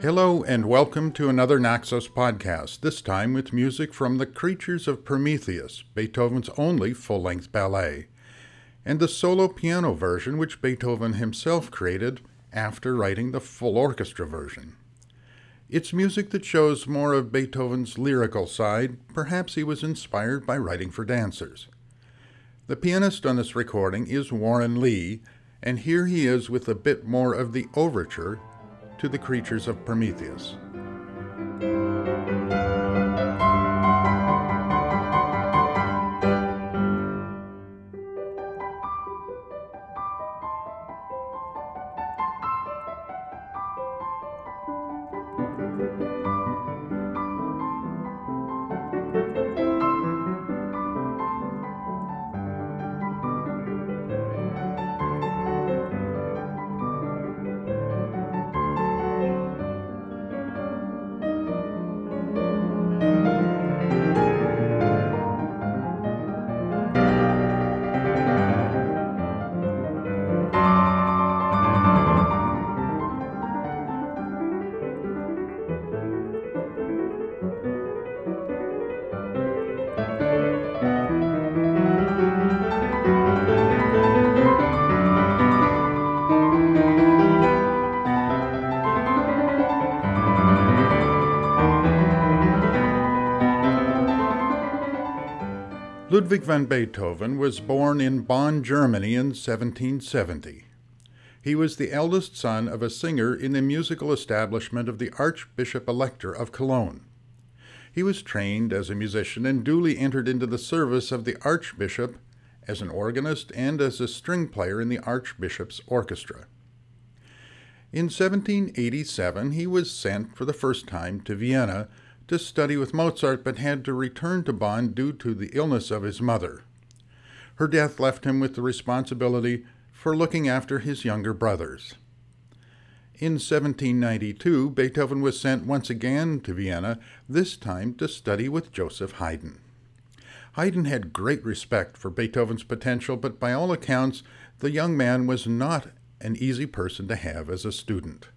Hello and welcome to another Naxos podcast, this time with music from The Creatures of Prometheus, Beethoven's only full-length ballet, and the solo piano version which Beethoven himself created after writing the full orchestra version. It's music that shows more of Beethoven's lyrical side. Perhaps he was inspired by writing for dancers. The pianist on this recording is Warren Lee, and here he is with a bit more of the overture to The Creatures of Prometheus. Ludwig van Beethoven was born in Bonn, Germany in 1770. He was the eldest son of a singer in the musical establishment of the Archbishop-Elector of Cologne. He was trained as a musician and duly entered into the service of the Archbishop as an organist and as a string player in the Archbishop's orchestra. In 1787, he was sent for the first time to Vienna to study with Mozart, but had to return to Bonn due to the illness of his mother. Her death left him with the responsibility for looking after his younger brothers. In 1792, Beethoven was sent once again to Vienna, this time to study with Joseph Haydn. Haydn had great respect for Beethoven's potential, but by all accounts, the young man was not an easy person to have as a student.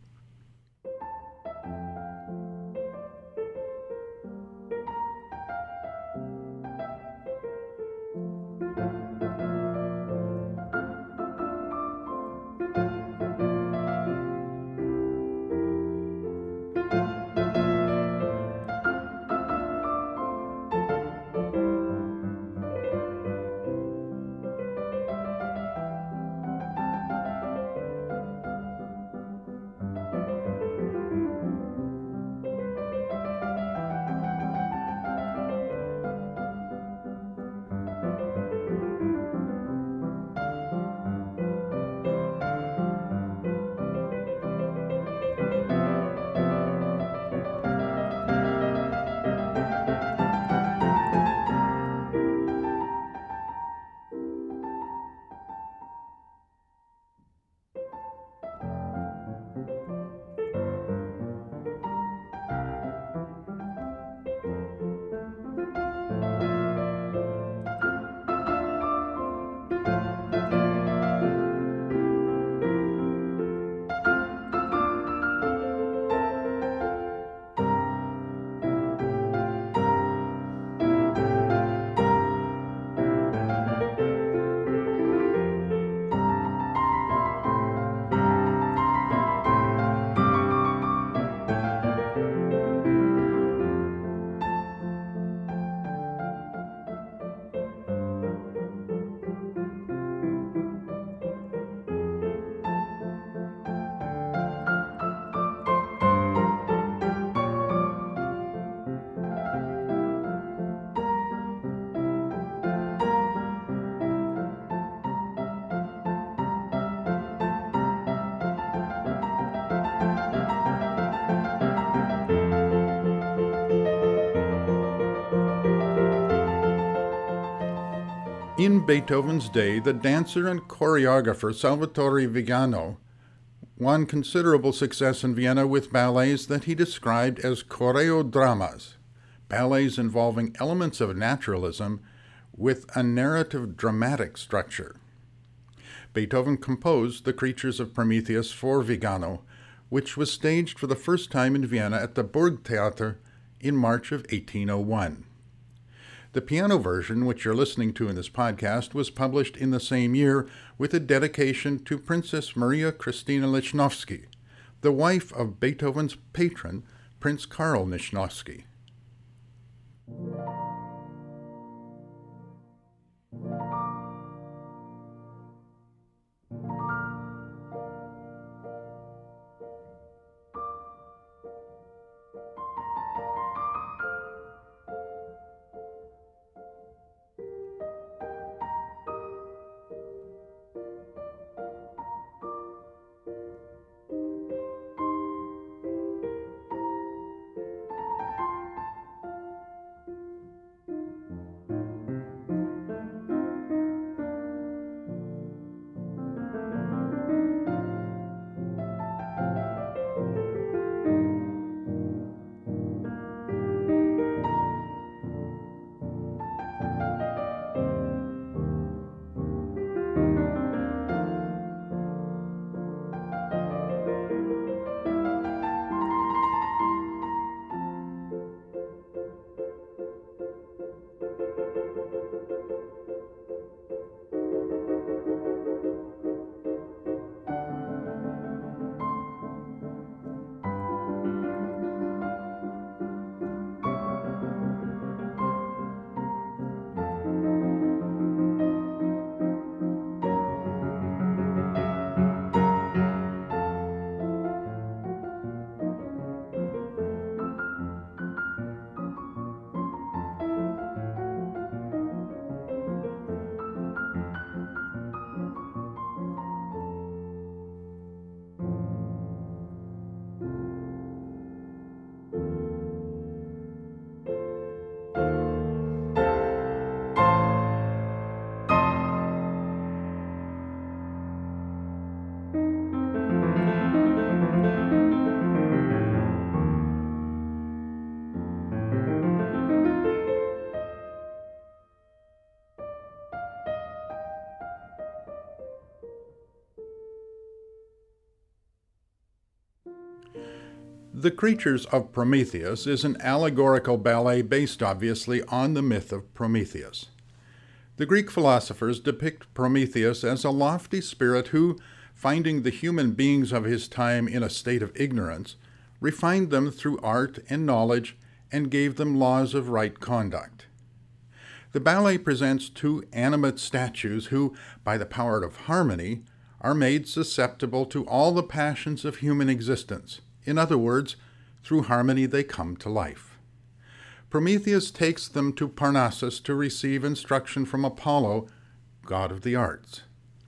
In Beethoven's day, the dancer and choreographer Salvatore Vigano won considerable success in Vienna with ballets that he described as choreodramas, ballets involving elements of naturalism with a narrative dramatic structure. Beethoven composed The Creatures of Prometheus for Vigano, which was staged for the first time in Vienna at the Burgtheater in March of 1801. The piano version, which you're listening to in this podcast, was published in the same year with a dedication to Princess Maria Christina Lichnowsky, the wife of Beethoven's patron, Prince Karl Lichnowsky. The Creatures of Prometheus is an allegorical ballet based, obviously, on the myth of Prometheus. The Greek philosophers depict Prometheus as a lofty spirit who, finding the human beings of his time in a state of ignorance, refined them through art and knowledge and gave them laws of right conduct. The ballet presents two animate statues who, by the power of harmony, are made susceptible to all the passions of human existence. In other words, through harmony they come to life. Prometheus takes them to Parnassus to receive instruction from Apollo, god of the arts.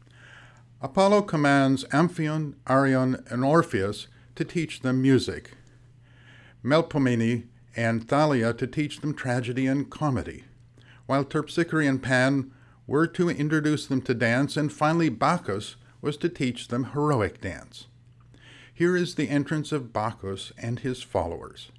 Apollo commands Amphion, Arion, and Orpheus to teach them music, Melpomene and Thalia to teach them tragedy and comedy, while Terpsichore and Pan were to introduce them to dance, and finally Bacchus was to teach them heroic dance. Here is the entrance of Bacchus and his followers.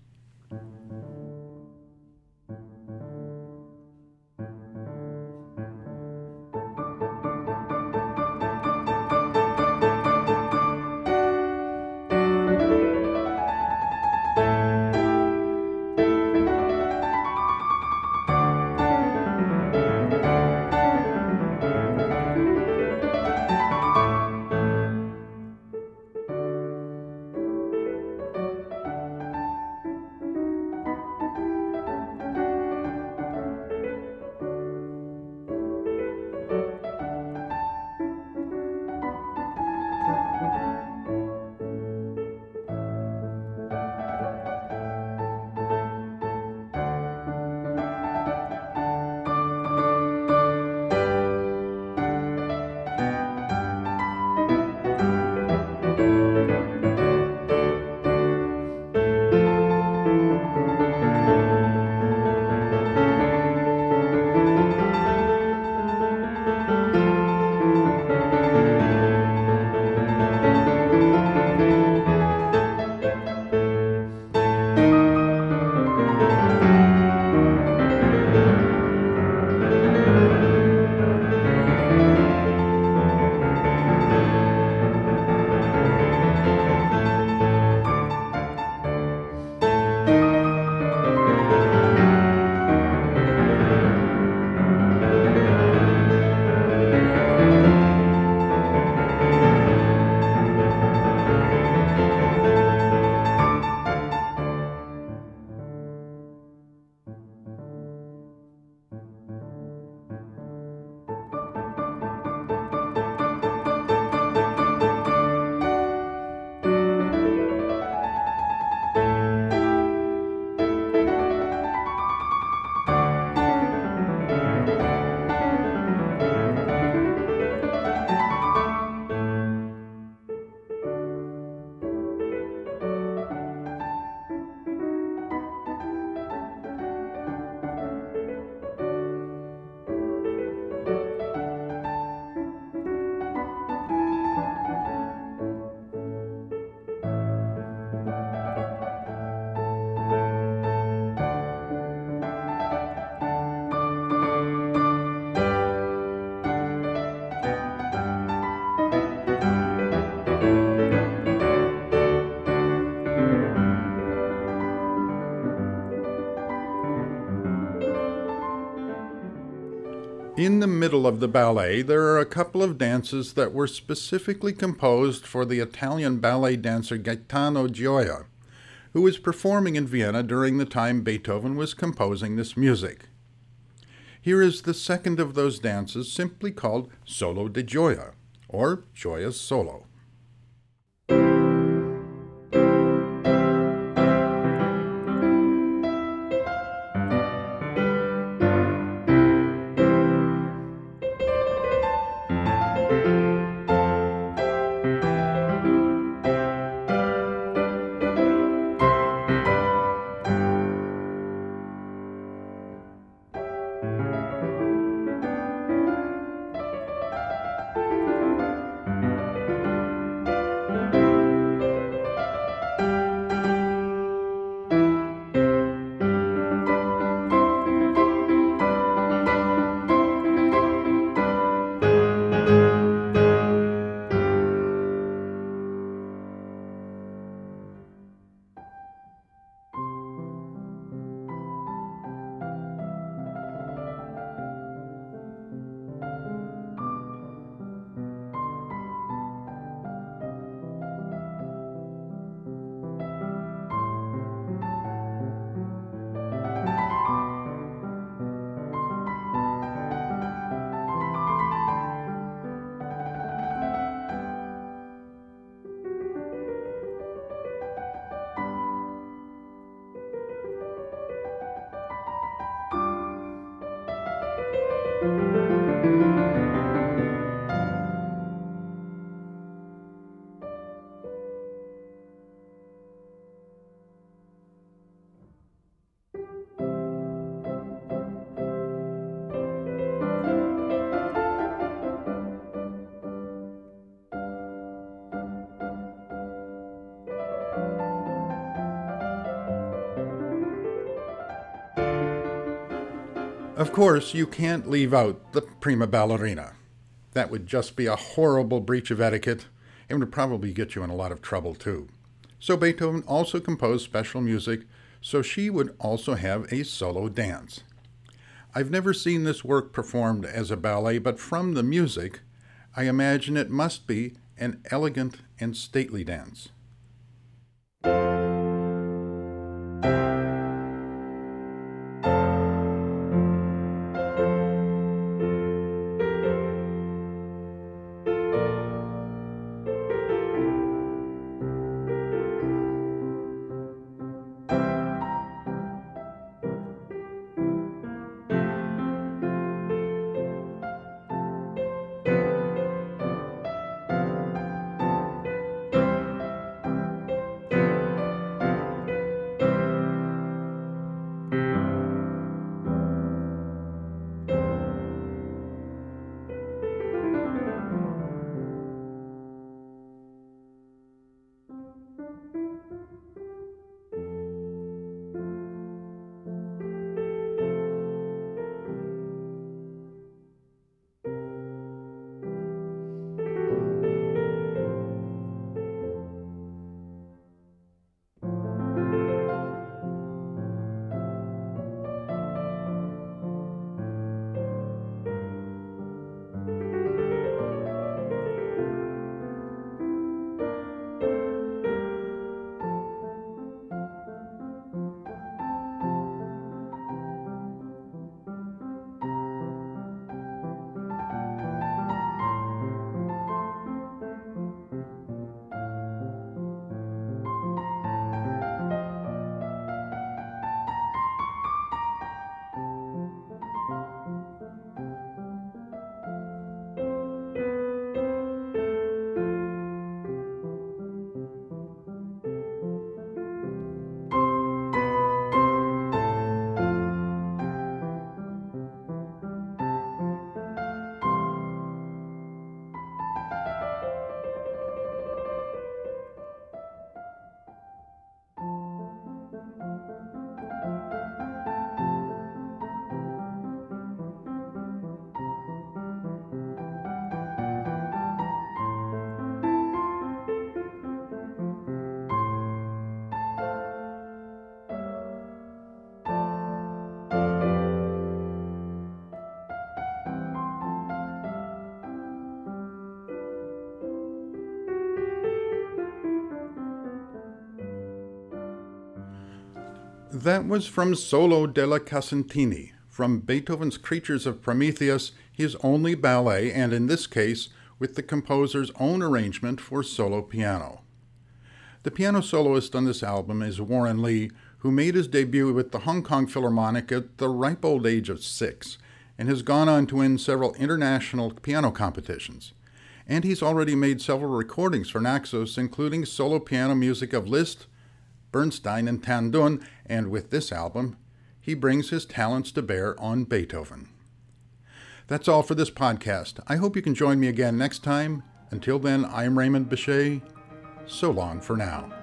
In the middle of the ballet, there are a couple of dances that were specifically composed for the Italian ballet dancer Gaetano Gioia, who was performing in Vienna during the time Beethoven was composing this music. Here is the second of those dances, simply called Solo di Gioia, or Gioia's Solo. Of course, you can't leave out the prima ballerina. That would just be a horrible breach of etiquette and would probably get you in a lot of trouble too. So Beethoven also composed special music so she would also have a solo dance. I've never seen this work performed as a ballet, but from the music, I imagine it must be an elegant and stately dance. That was from Solo della Casentini, from Beethoven's Creatures of Prometheus, his only ballet, and in this case, with the composer's own arrangement for solo piano. The piano soloist on this album is Warren Lee, who made his debut with the Hong Kong Philharmonic at the ripe old age of 6, and has gone on to win several international piano competitions. And he's already made several recordings for Naxos, including solo piano music of Liszt, Bernstein, and Tan Dun, and with this album, he brings his talents to bear on Beethoven. That's all for this podcast. I hope you can join me again next time. Until then, I'm Raymond Bechet. So long for now.